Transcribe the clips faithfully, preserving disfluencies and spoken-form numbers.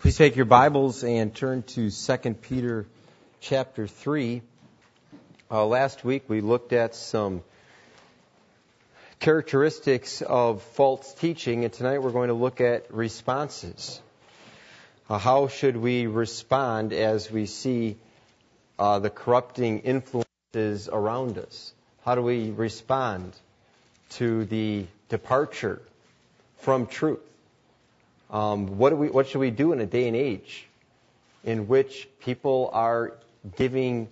Please take your Bibles and turn to Second Peter chapter three. Uh, last week we looked at some characteristics of false teaching, and tonight we're going to look at responses. Uh, how should we respond as we see uh, the corrupting influences around us? How do we respond to the departure from truth? Um, what do we? What should we do in a day and age in which people are giving,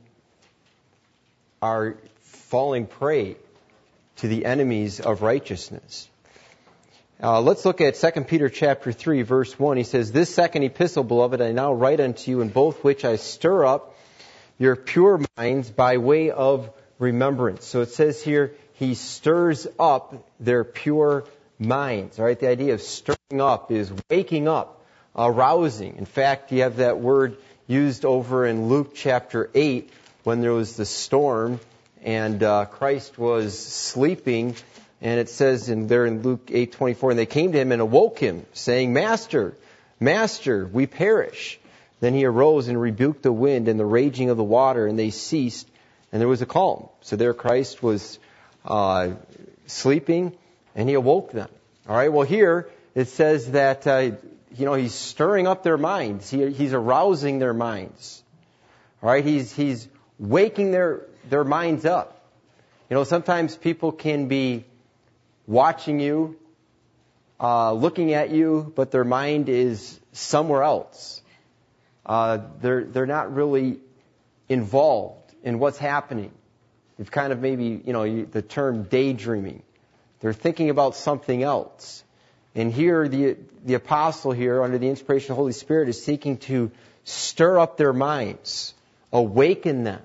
are falling prey to the enemies of righteousness? Uh, let's look at Second Peter chapter three, verse one. He says, "This second epistle, beloved, I now write unto you, in both which I stir up your pure minds by way of remembrance." So it says here, he stirs up their pure minds. All right, the idea of stirring up is waking up, arousing. In fact, you have that word used over in Luke chapter eight when there was the storm and uh, Christ was sleeping. And it says in there in Luke eight twenty-four, "And they came to him and awoke him, saying, Master, Master, we perish. Then he arose and rebuked the wind and the raging of the water, and they ceased, and there was a calm." So there Christ was uh, sleeping, and he awoke them. All right, well here it says that, uh, you know, he's stirring up their minds. He, he's arousing their minds. All right, he's he's waking their, their minds up. You know, sometimes people can be watching you, uh, looking at you, but their mind is somewhere else. Uh, they're they're not really involved in what's happening. You've kind of maybe, you know, you, the term daydreaming. They're thinking about something else. And here, the the apostle here, under the inspiration of the Holy Spirit, is seeking to stir up their minds, awaken them.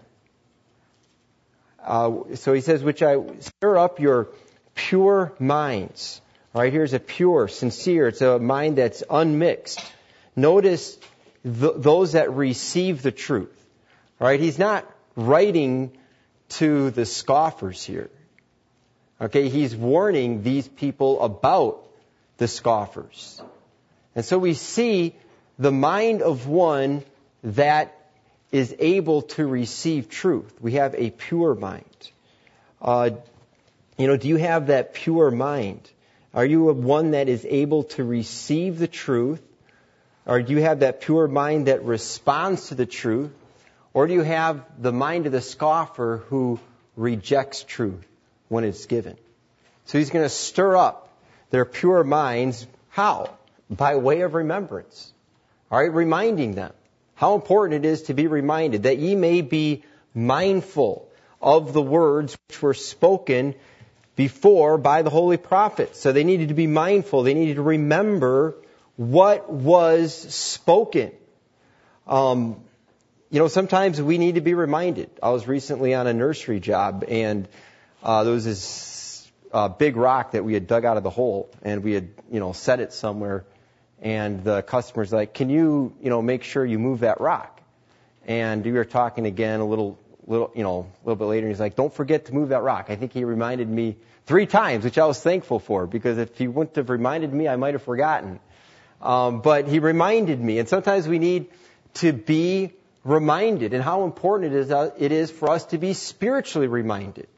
Uh, so he says, "Which I stir up your pure minds." All right, here's a pure, sincere. It's a mind that's unmixed. Notice th- those that receive the truth. All right, he's not writing to the scoffers here. Okay, he's warning these people about the scoffers. And so we see the mind of one that is able to receive truth. We have a pure mind. Uh, you know, do you have that pure mind? Are you one that is able to receive the truth? Or do you have that pure mind that responds to the truth? Or do you have the mind of the scoffer who rejects truth when it's given? So he's going to stir up their pure minds. How? By way of remembrance. All right, reminding them how important it is to be reminded that ye may be mindful of the words which were spoken before by the holy prophets. So they needed to be mindful. They needed to remember what was spoken. Um, you know, sometimes we need to be reminded. I was recently on a nursery job, and uh, there was this uh, big rock that we had dug out of the hole, and we had, you know, set it somewhere. And the customer's like, "Can you, you know, make sure you move that rock?" And we were talking again a little, little, you know, a little bit later, and he's like, "Don't forget to move that rock." I think he reminded me three times, which I was thankful for, because if he wouldn't have reminded me, I might have forgotten. Um, but he reminded me, and sometimes we need to be reminded, and how important it is, uh, it is for us to be spiritually reminded.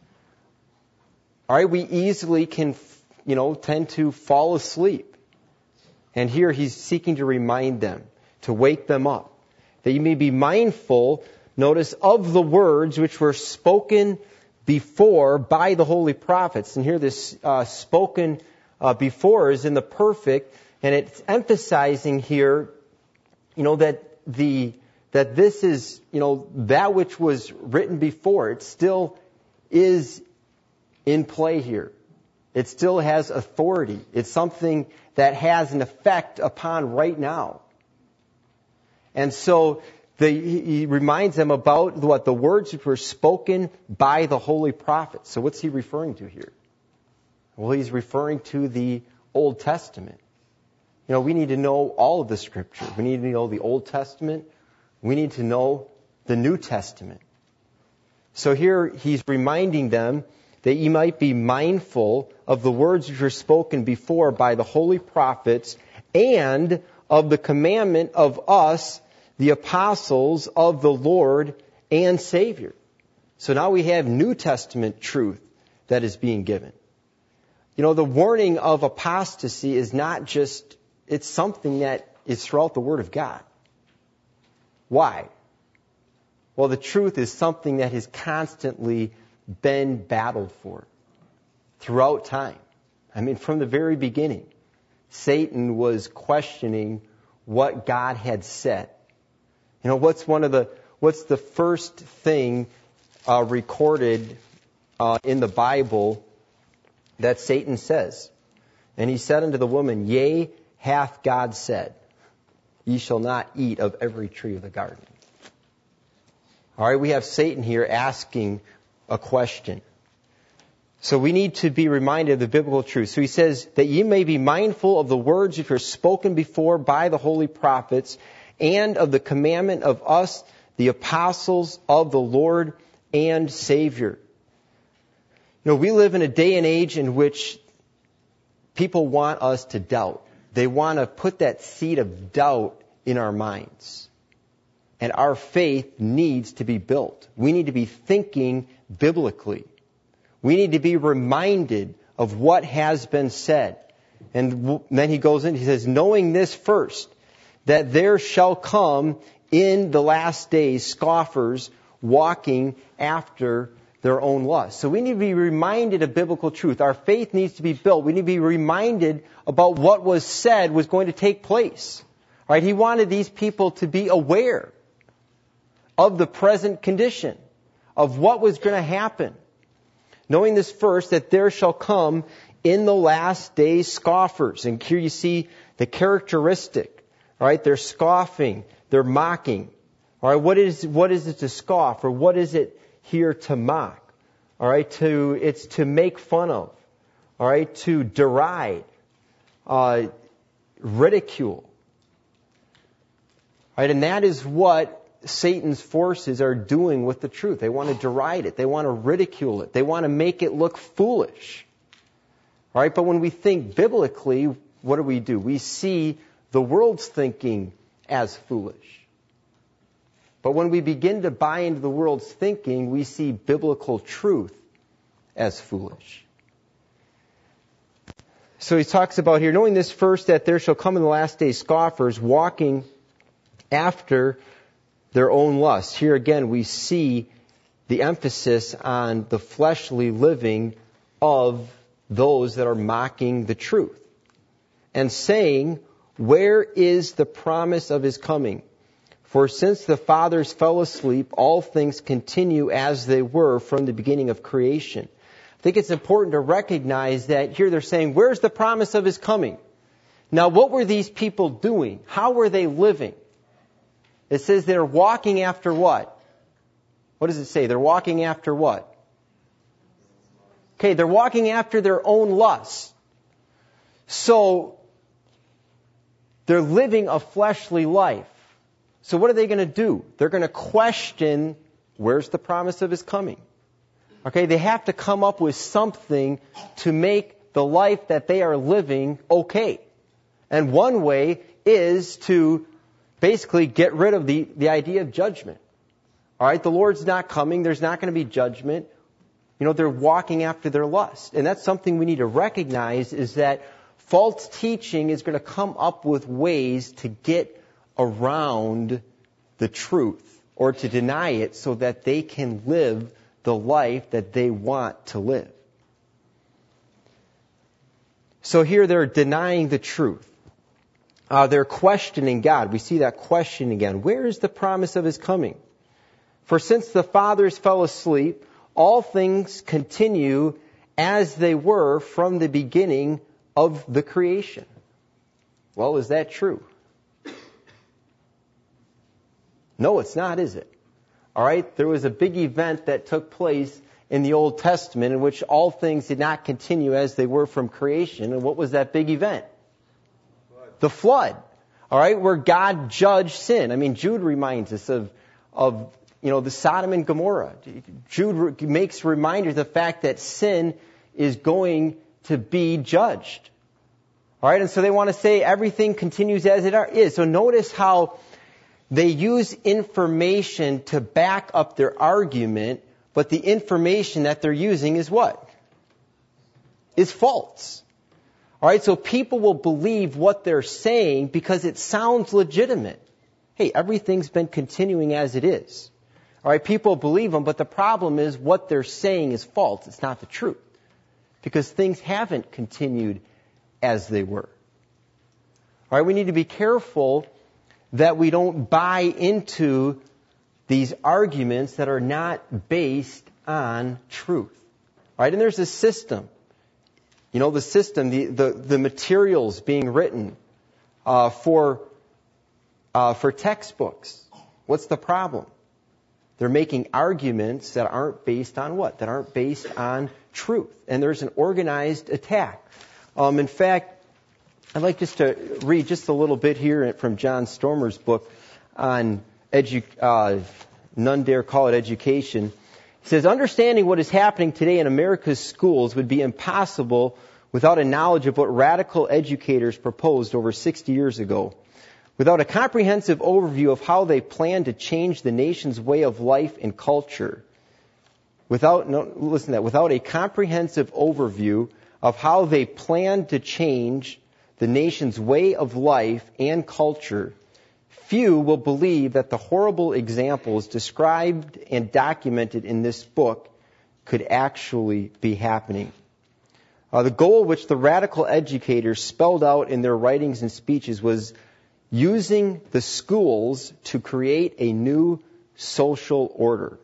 All right, we easily can, you know, tend to fall asleep. And here he's seeking to remind them, to wake them up, that you may be mindful, notice, of the words which were spoken before by the holy prophets. And here this uh, spoken uh, before is in the perfect, and it's emphasizing here, you know, that the that this is, you know, that which was written before. It still is in play here. It still has authority. It's something that has an effect upon right now. And so the, he reminds them about what the words which were spoken by the holy prophets. So what's he referring to here? Well, he's referring to the Old Testament. You know, we need to know all of the Scripture. We need to know the Old Testament. We need to know the New Testament. So here he's reminding them that ye might be mindful of the words which were spoken before by the holy prophets, and of the commandment of us, the apostles of the Lord and Savior. So now we have New Testament truth that is being given. You know, the warning of apostasy is not just, it's something that is throughout the Word of God. Why? Well, the truth is something that has constantly been battled for throughout time. I mean, from the very beginning, Satan was questioning what God had said. You know, what's one of the, what's the first thing uh, recorded uh, in the Bible that Satan says? And he said unto the woman, Yea, hath God said, Ye shall not eat of every tree of the garden. All right, we have Satan here asking a question. So we need to be reminded of the biblical truth. So he says, that ye may be mindful of the words which were spoken before by the holy prophets, and of the commandment of us, the apostles of the Lord and Savior. You know, we live in a day and age in which people want us to doubt. They want to put that seed of doubt in our minds. And our faith needs to be built. We need to be thinking biblically. We need to be reminded of what has been said. And then he goes in, he says, knowing this first, that there shall come in the last days scoffers walking after their own lust. So we need to be reminded of biblical truth. Our faith needs to be built. We need to be reminded about what was said was going to take place. All right, he wanted these people to be aware of the present condition, of what was going to happen. Knowing this first, that there shall come in the last days scoffers. And here you see the characteristic. All right, they're scoffing, they're mocking. All right, what is what is it to scoff, or what is it here to mock? All right, to it's to make fun of. All right, to deride, uh, ridicule. All right, and that is what Satan's forces are doing with the truth. They want to deride it. They want to ridicule it. They want to make it look foolish. All right, but when we think biblically, what do we do? We see the world's thinking as foolish. But when we begin to buy into the world's thinking, we see biblical truth as foolish. So he talks about here, knowing this first, that there shall come in the last days scoffers walking after their own lust. Here again, we see the emphasis on the fleshly living of those that are mocking the truth. And saying, where is the promise of his coming? For since the fathers fell asleep, all things continue as they were from the beginning of creation. I think it's important to recognize that here they're saying, where's the promise of his coming? Now, what were these people doing? How were they living? It says they're walking after what? What does it say? They're walking after what? Okay, they're walking after their own lusts. So, they're living a fleshly life. So what are they going to do? They're going to question, where's the promise of his coming? Okay, they have to come up with something to make the life that they are living okay. And one way is to basically get rid of the, the idea of judgment. All right, the Lord's not coming. There's not going to be judgment. You know, they're walking after their lust. And that's something we need to recognize, is that false teaching is going to come up with ways to get around the truth or to deny it so that they can live the life that they want to live. So here they're denying the truth. Uh, they're questioning God. We see that question again. Where is the promise of his coming? For since the fathers fell asleep, all things continue as they were from the beginning of the creation. Well, is that true? No, it's not, is it? All right, there was a big event that took place in the Old Testament in which all things did not continue as they were from creation. And what was that big event? The flood. All right, where God judged sin. I mean, Jude reminds us of, of you know, the Sodom and Gomorrah. Jude makes reminders of the fact that sin is going to be judged. All right, and so they want to say everything continues as it is. So notice how they use information to back up their argument, but the information that they're using is what? Is false. All right, so people will believe what they're saying because it sounds legitimate. Hey, everything's been continuing as it is. All right, people believe them, but the problem is what they're saying is false. It's not the truth. Because things haven't continued as they were. All right, we need to be careful that we don't buy into these arguments that are not based on truth. All right, and there's a system. You know, the system, the, the, the materials being written uh, for, uh, for textbooks. What's the problem? They're making arguments that aren't based on what? That aren't based on truth. And there's an organized attack. Um, in fact, I'd like just to read just a little bit here from John Stormer's book on edu- uh, None Dare Call It Education. He says, understanding what is happening today in America's schools would be impossible without a knowledge of what radical educators proposed over sixty years ago. Without a comprehensive overview of how they plan to change the nation's way of life and culture. Without, no, listen to that, without a comprehensive overview of how they plan to change the nation's way of life and culture, few will believe that the horrible examples described and documented in this book could actually be happening. Uh, the goal which the radical educators spelled out in their writings and speeches was using the schools to create a new social order.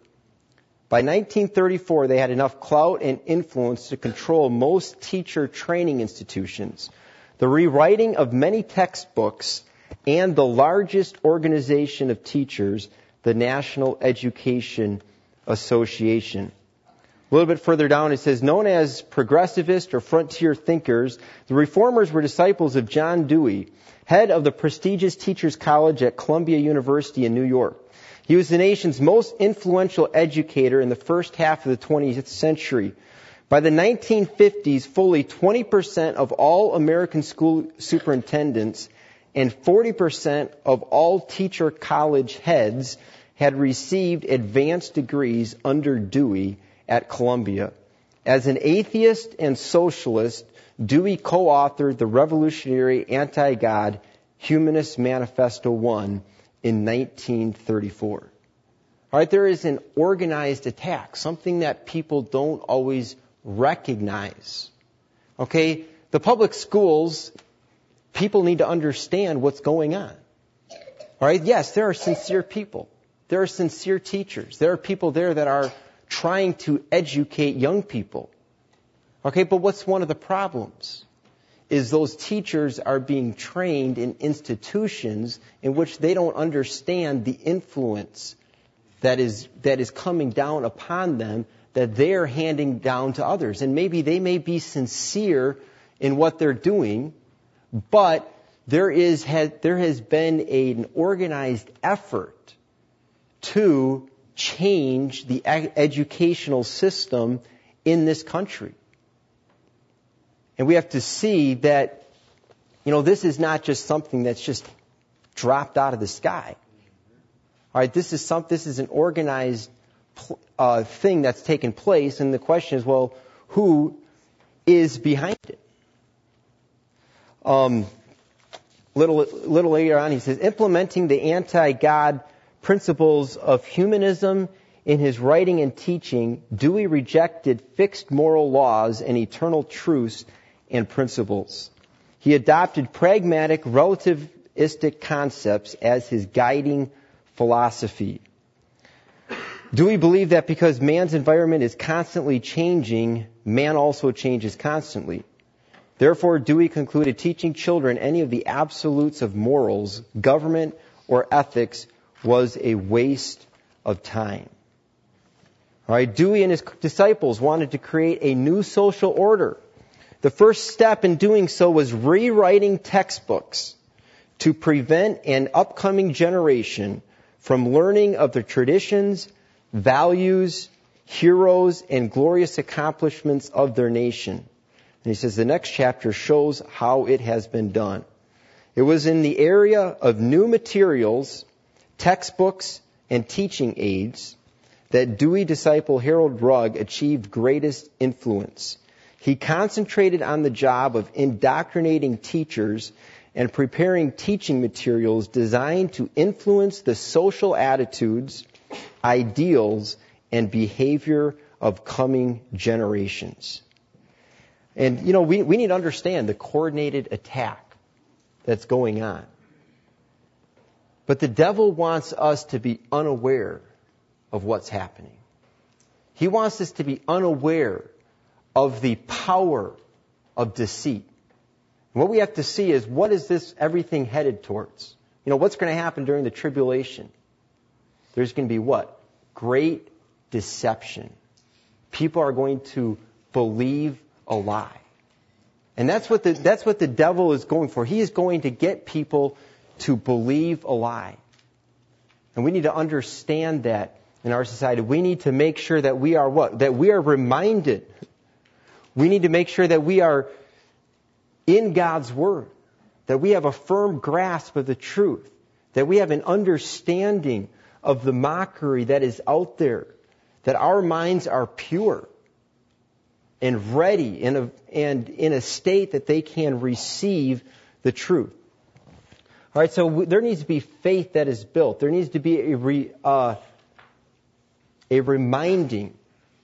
By nineteen thirty-four, they had enough clout and influence to control most teacher training institutions, the rewriting of many textbooks, and the largest organization of teachers, the National Education Association. A little bit further down, it says, known as progressivist or frontier thinkers, the reformers were disciples of John Dewey, head of the prestigious Teachers College at Columbia University in New York. He was the nation's most influential educator in the first half of the twentieth century. By the nineteen fifties, fully twenty percent of all American school superintendents and forty percent of all teacher college heads had received advanced degrees under Dewey at Columbia. As an atheist and socialist, Dewey co-authored the revolutionary anti-God Humanist Manifesto one in nineteen thirty-four. All right, there is an organized attack, something that people don't always recognize. Okay, the public schools, people need to understand what's going on. All right, yes, there are sincere people. There are sincere teachers. There are people there that are trying to educate young people. Okay, but what's one of the problems? Is those teachers are being trained in institutions in which they don't understand the influence that is that is coming down upon them that they're handing down to others. And maybe they may be sincere in what they're doing, but there is has, there has been a, an organized effort to change the ed- educational system in this country. And we have to see that, you know, this is not just something that's just dropped out of the sky. All right, this is some, this is an organized uh, thing that's taken place, and the question is, well, who is behind it? Um, little little later on, he says, implementing the anti-God principles of humanism in his writing and teaching, Dewey rejected fixed moral laws and eternal truths and principles. He adopted pragmatic, relativistic concepts as his guiding philosophy. Dewey believed that because man's environment is constantly changing, man also changes constantly. Therefore, Dewey concluded teaching children any of the absolutes of morals, government, or ethics was a waste of time. All right, Dewey and his disciples wanted to create a new social order. The first step in doing so was rewriting textbooks to prevent an upcoming generation from learning of the traditions, values, heroes, and glorious accomplishments of their nation. And he says the next chapter shows how it has been done. It was in the area of new materials, textbooks, and teaching aids that Dewey disciple Harold Rugg achieved greatest influence. He concentrated on the job of indoctrinating teachers and preparing teaching materials designed to influence the social attitudes, ideals, and behavior of coming generations. And, you know, we, we need to understand the coordinated attack that's going on. But the devil wants us to be unaware of what's happening. He wants us to be unaware of the power of deceit. And what we have to see is, what is this everything headed towards? You know, what's going to happen during the tribulation? There's going to be what? Great deception. People are going to believe a lie. And that's what the, that's what the devil is going for. He is going to get people to believe a lie. And we need to understand that in our society. We need to make sure that we are what? That we are reminded. We need to make sure that we are in God's Word. That we have a firm grasp of the truth. That we have an understanding of the mockery that is out there. That our minds are pure and ready in a, and in a state that they can receive the truth. All right, so there needs to be faith that is built. There needs to be a, re, uh, a reminding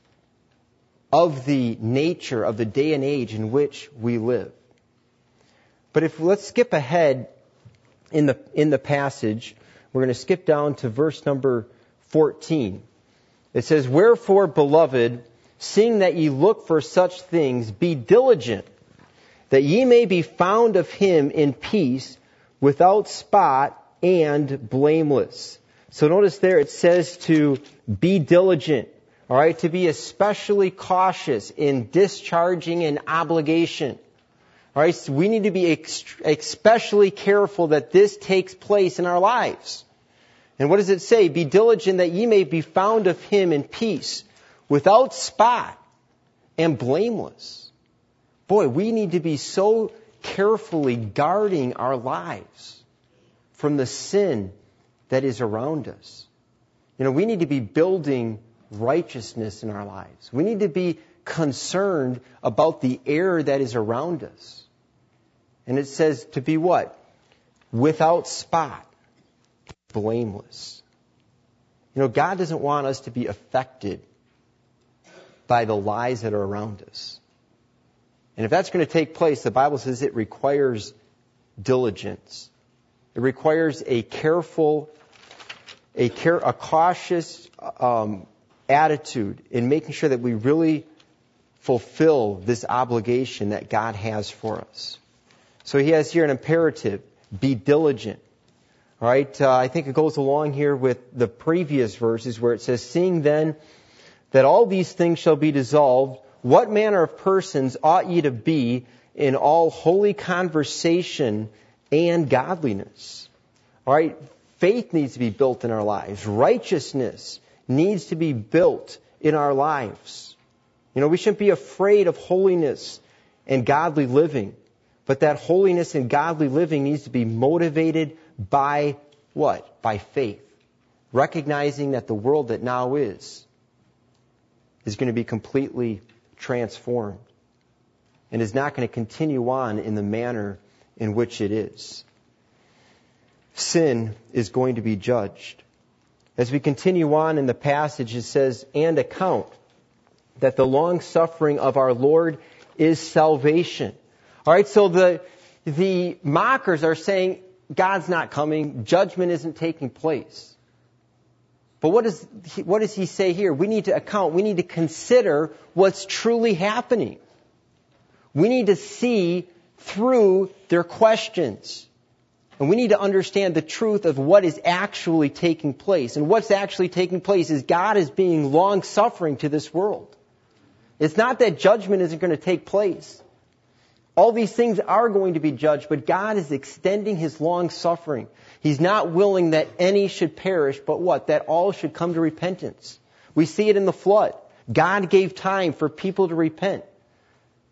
of the nature of the day and age in which we live. But if let's skip ahead in the in the passage, we're going to skip down to verse number fourteen. It says, "Wherefore, beloved, seeing that ye look for such things, be diligent, that ye may be found of him in peace, without spot and blameless." So notice there it says to be diligent, all right, to be especially cautious in discharging an obligation. All right, so we need to be ex- especially careful that this takes place in our lives. And what does it say? Be diligent that ye may be found of him in peace, without spot and blameless. Boy, we need to be so carefully guarding our lives from the sin that is around us. You know, we need to be building righteousness in our lives. We need to be concerned about the error that is around us. And it says to be what? Without spot, blameless. You know, God doesn't want us to be affected by the lies that are around us. And if that's going to take place, the Bible says it requires diligence. It requires a careful, a, care, a cautious um, attitude in making sure that we really fulfill this obligation that God has for us. So he has here an imperative, be diligent. All right, uh, I think it goes along here with the previous verses where it says, "Seeing then that all these things shall be dissolved, what manner of persons ought ye to be in all holy conversation and godliness?" All right, faith needs to be built in our lives. Righteousness needs to be built in our lives. You know, we shouldn't be afraid of holiness and godly living. But that holiness and godly living needs to be motivated by what? By faith. Recognizing that the world that now is, is going to be completely transformed. And is not going to continue on in the manner in which it is. Sin is going to be judged. As we continue on in the passage, it says, "And account that the long suffering of our Lord is salvation." All right, so the the mockers are saying God's not coming, judgment isn't taking place. But what does he, what does he say here? We need to account, we need to consider what's truly happening. We need to see through their questions. And we need to understand the truth of what is actually taking place. And what's actually taking place is God is being long-suffering to this world. It's not that judgment isn't going to take place. All these things are going to be judged, but God is extending his long-suffering. He's not willing that any should perish, but what? That all should come to repentance. We see it in the flood. God gave time for people to repent.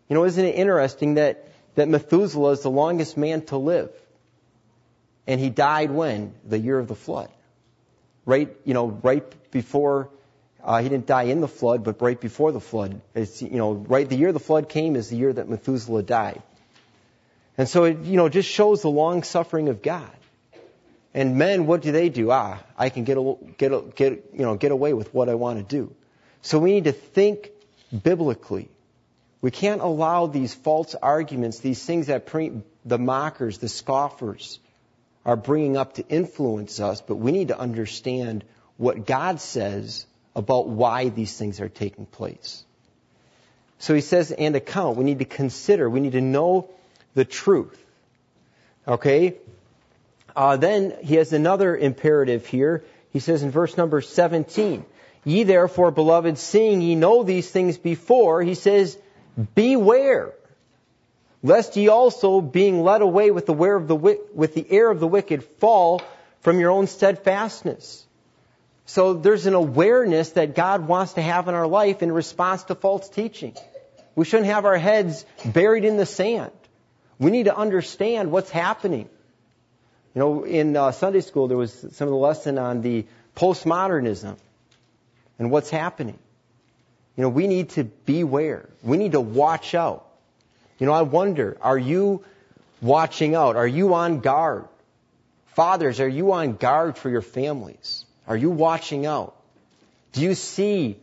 You know, isn't it interesting that, that Methuselah is the longest man to live? And he died when? The year of the flood. Right, you know, right before, uh, he didn't die in the flood, but right before the flood. It's, you know, right, the year the flood came is the year that Methuselah died. And so it, you know, just shows the long suffering of God. And men, what do they do? Ah, I can get, a, get, a, get, you know, get away with what I want to do. So we need to think biblically. We can't allow these false arguments, these things that pre- the mockers, the scoffers are bringing up to influence us, but we need to understand what God says about why these things are taking place. So he says, and account. We need to consider. We need to know the truth. Okay? Uh, then he has another imperative here. He says in verse number seventeen, ye therefore, beloved, seeing ye know these things before, he says, beware, lest ye also, being led away with the, of the, with the air of the wicked, fall from your own steadfastness. So there's an awareness that God wants to have in our life in response to false teaching. We shouldn't have our heads buried in the sand. We need to understand what's happening. You know, in uh, Sunday school, there was some of the lesson on the postmodernism and what's happening. You know, we need to beware. We need to watch out. You know, I wonder, are you watching out? Are you on guard? Fathers, are you on guard for your families? Are you watching out? Do you see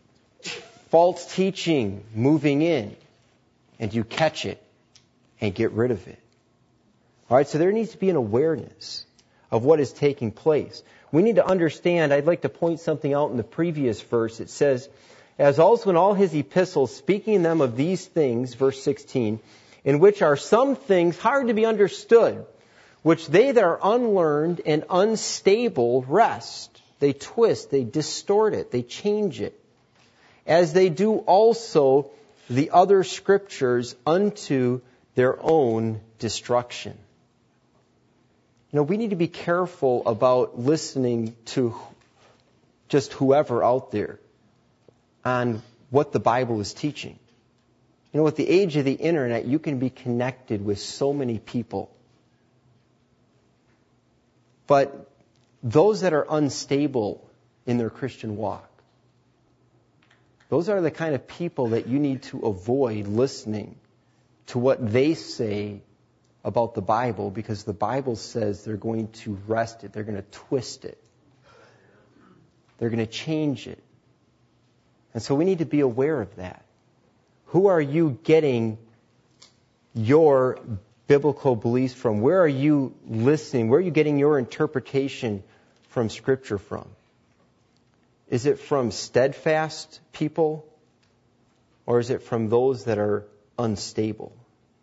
false teaching moving in and you catch it and get rid of it? All right, so there needs to be an awareness of what is taking place. We need to understand, I'd like to point something out in the previous verse. It says, as also in all his epistles, speaking in them of these things, verse sixteen, in which are some things hard to be understood, which they that are unlearned and unstable wrest. They twist, they distort it, they change it, as they do also the other scriptures unto their own destruction. You know, we need to be careful about listening to just whoever out there on what the Bible is teaching. You know, with the age of the internet, you can be connected with so many people. But those that are unstable in their Christian walk, those are the kind of people that you need to avoid listening to what they say about the Bible, because the Bible says they're going to wrest it, they're going to twist it, they're going to change it. And so we need to be aware of that. Who are you getting your biblical beliefs from? Where are you listening? Where are you getting your interpretation from Scripture from? Is it from steadfast people, or is it from those that are unstable?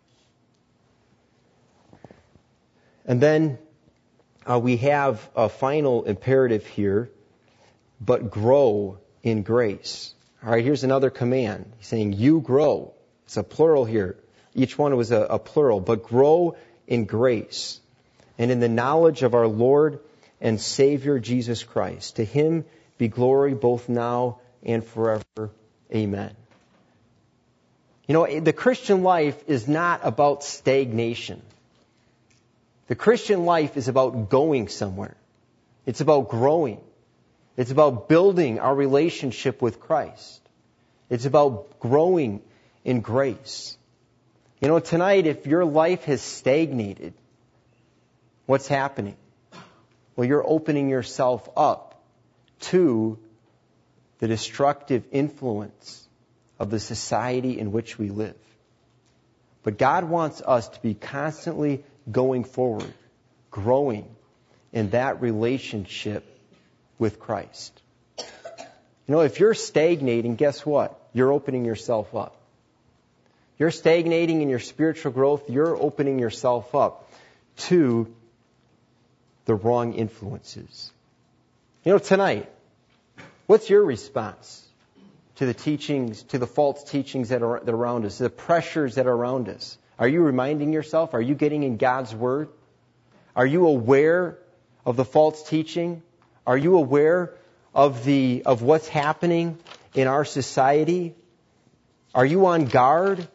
And then uh, we have a final imperative here, but grow in grace. All right, here's another command. He's saying, you grow. It's a plural here. Each one was a, a plural, but grow in grace and in the knowledge of our Lord and Savior Jesus Christ. To him be glory both now and forever. Amen. You know, the Christian life is not about stagnation. The Christian life is about going somewhere. It's about growing. It's about building our relationship with Christ. It's about growing in grace. You know, tonight, if your life has stagnated, what's happening? Well, you're opening yourself up to the destructive influence of the society in which we live. But God wants us to be constantly going forward, growing in that relationship with Christ. You know, if you're stagnating, guess what? You're opening yourself up. You're stagnating in your spiritual growth, you're opening yourself up to the wrong influences. You know, tonight, what's your response to the teachings, to the false teachings that are, that are around us, the pressures that are around us? Are you reminding yourself? Are you getting in God's Word? Are you aware of the false teaching? Are you aware of the of what's happening in our society? Are you on guard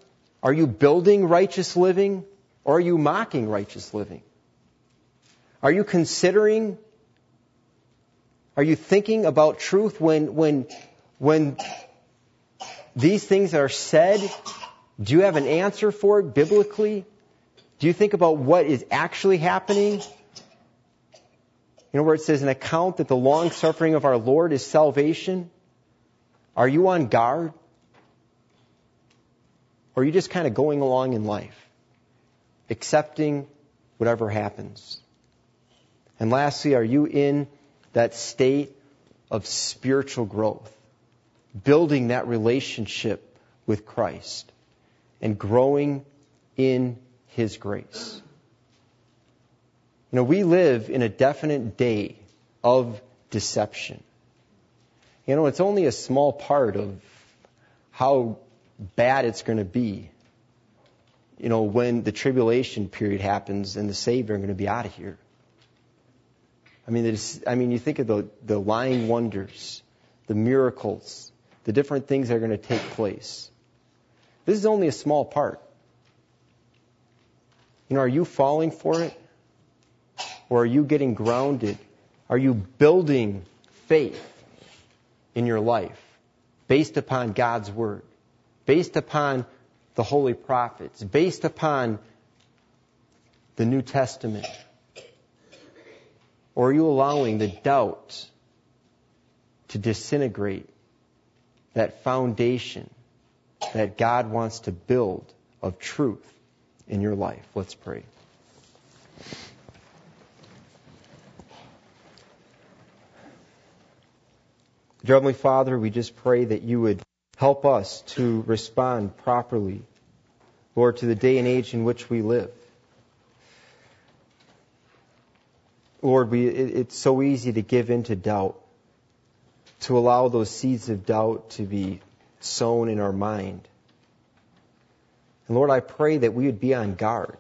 Are you building righteous living, or are you mocking righteous living? Are you considering, are you thinking about truth when, when, when these things are said? Do you have an answer for it biblically? Do you think about what is actually happening? You know where it says an account that the long suffering of our Lord is salvation? Are you on guard? Or are you just kind of going along in life, accepting whatever happens? And lastly, are you in that state of spiritual growth, building that relationship with Christ and growing in His grace? You know, we live in a definite day of deception. You know, it's only a small part of how bad it's going to be, you know, when the tribulation period happens and the saved are going to be out of here. I mean, it's, I mean, you think of the, the lying wonders, the miracles, the different things that are going to take place. This is only a small part. You know, are you falling for it? Or are you getting grounded? Are you building faith in your life based upon God's Word, based upon the holy prophets, based upon the New Testament? Or are you allowing the doubt to disintegrate that foundation that God wants to build of truth in your life? Let's pray. Dear Heavenly Father, we just pray that you would help us to respond properly, Lord, to the day and age in which we live. Lord, we, it, it's so easy to give in to doubt, to allow those seeds of doubt to be sown in our mind. And Lord, I pray that we would be on guard.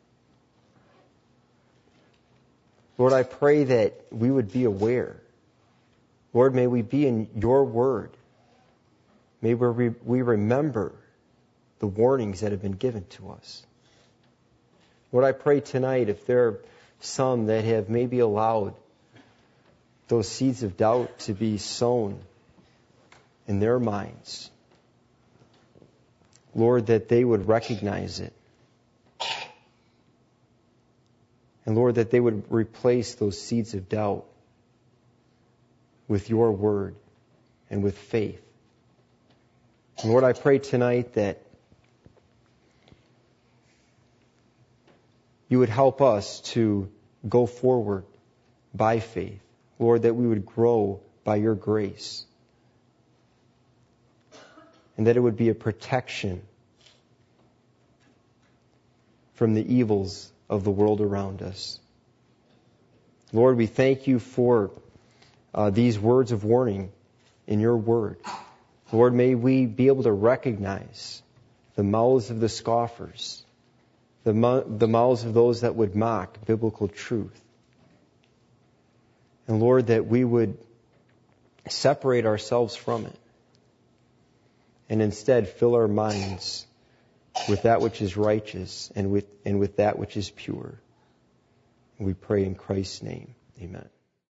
Lord, I pray that we would be aware. Lord, may we be in your word. May we, we remember the warnings that have been given to us. Lord, I pray tonight if there are some that have maybe allowed those seeds of doubt to be sown in their minds, Lord, that they would recognize it. And Lord, that they would replace those seeds of doubt with your word and with faith. And Lord, I pray tonight that you would help us to go forward by faith. Lord, that we would grow by your grace. And that it would be a protection from the evils of the world around us. Lord, we thank you for uh, these words of warning in your word. Lord, may we be able to recognize the mouths of the scoffers, the, mu- the mouths of those that would mock biblical truth. And Lord, that we would separate ourselves from it and instead fill our minds with that which is righteous and with, and with that which is pure. And we pray in Christ's name. Amen.